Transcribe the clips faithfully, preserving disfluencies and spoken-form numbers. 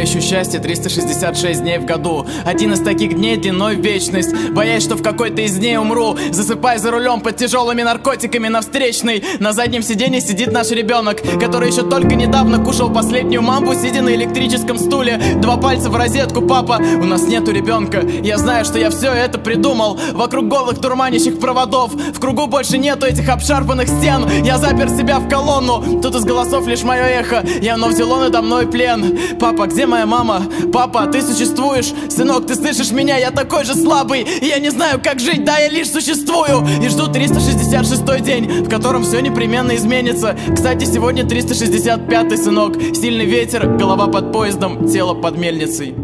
ищу счастье триста шестьдесят шесть дней в году. Один из таких дней длиной в вечность. Боясь, что в какой-то из дней умру, засыпая за рулем под тяжелыми наркотиками на встречной. На заднем сиденье сидит наш ребенок, который еще только недавно кушал последнюю мамбу, сидя на электрическом стуле. Два пальца в розетку, папа, у нас нету ребенка. Я знаю, что я все это придумал вокруг голых турманящих проводов. В кругу больше нету этих обшарпанных стен. Я запер себя в колонну, тут из голосов лишь мое эхо. Я вновь взяло надо мной плен. Папа, где моя мама? Папа, ты существуешь? Сынок, ты слышишь меня? Я такой же слабый, и я не знаю, как жить, да, я лишь существую. И жду триста шестьдесят шестой день, в котором все непременно изменится. Кстати, сегодня триста шестьдесят пятый, сынок. Сильный ветер, голова под поездом, тело под мельницей.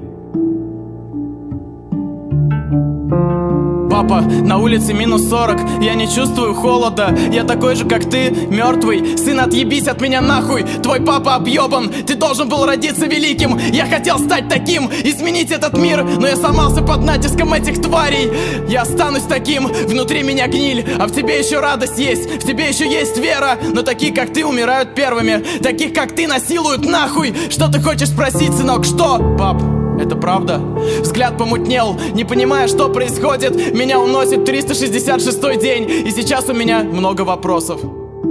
Папа, на улице минус сорок, я не чувствую холода. Я такой же, как ты, мертвый. Сын, отъебись от меня нахуй. Твой папа объебан, ты должен был родиться великим. Я хотел стать таким, изменить этот мир, но я сломался под натиском этих тварей. Я останусь таким, внутри меня гниль, а в тебе еще радость есть, в тебе еще есть вера. Но такие, как ты, умирают первыми. Таких, как ты, насилуют нахуй. Что ты хочешь спросить, сынок, что? Пап, это правда? Взгляд помутнел, не понимая, что происходит. Меня уносит триста шестьдесят шестой день, и сейчас у меня много вопросов.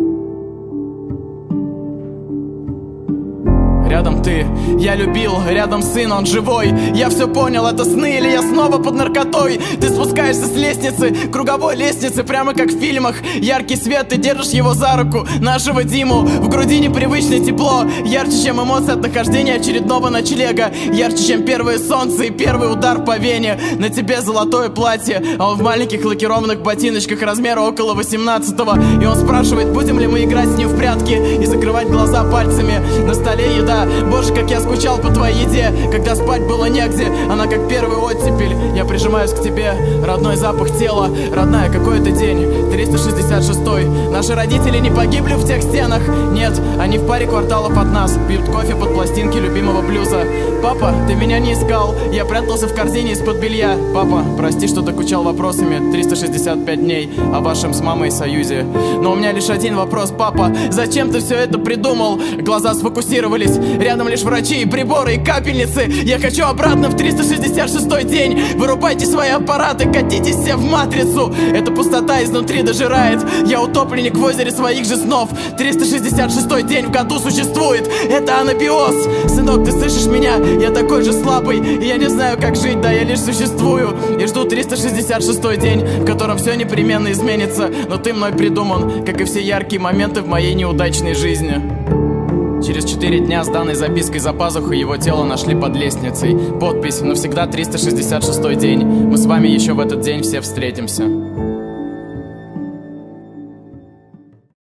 Рядом ты, я любил, рядом сын, он живой. Я все понял, это сны или я снова под наркотой? Ты спускаешься с лестницы, круговой лестницы, прямо как в фильмах. Яркий свет, ты держишь его за руку, нашего Диму. В груди непривычное тепло, ярче, чем эмоции от нахождения очередного ночлега. Ярче, чем первое солнце и первый удар по вене. На тебе золотое платье, а он в маленьких лакированных ботиночках размера около восемнадцатого. И он спрашивает, будем ли мы играть с ним в прятки и закрывать глаза пальцами. На столе еда. Боже, как я скучал по твоей еде, когда спать было негде. Она как первый оттепель. Я прижимаюсь к тебе, родной запах тела. Родная, какой это день? триста шестьдесят шестой. Наши родители не погибли в тех стенах. Нет, они в паре кварталов от нас, пьют кофе под пластинки любимого блюза. Папа, ты меня не искал, я прятался в корзине из-под белья. Папа, прости, что докучал вопросами триста шестьдесят пять дней о вашем с мамой союзе. Но у меня лишь один вопрос, папа. Зачем ты все это придумал? Глаза сфокусировались, рядом лишь врачи и приборы и капельницы. Я хочу обратно в триста шестьдесят шестой день. Вырубайте свои аппараты, катитесь все в матрицу. Эта пустота изнутри дожирает. Я утопленник в озере своих же снов. триста шестьдесят шестой день в году существует. Это анабиоз. Сынок, ты слышишь меня? Я такой же слабый, и я не знаю, как жить, да, я лишь существую. И жду триста шестьдесят шестой день, в котором все непременно изменится. Но ты мной придуман, как и все яркие моменты в моей неудачной жизни. Через четыре дня с данной запиской за пазухой его тело нашли под лестницей. Подпись: навсегда триста шестьдесят шестой день. Мы с вами еще в этот день все встретимся.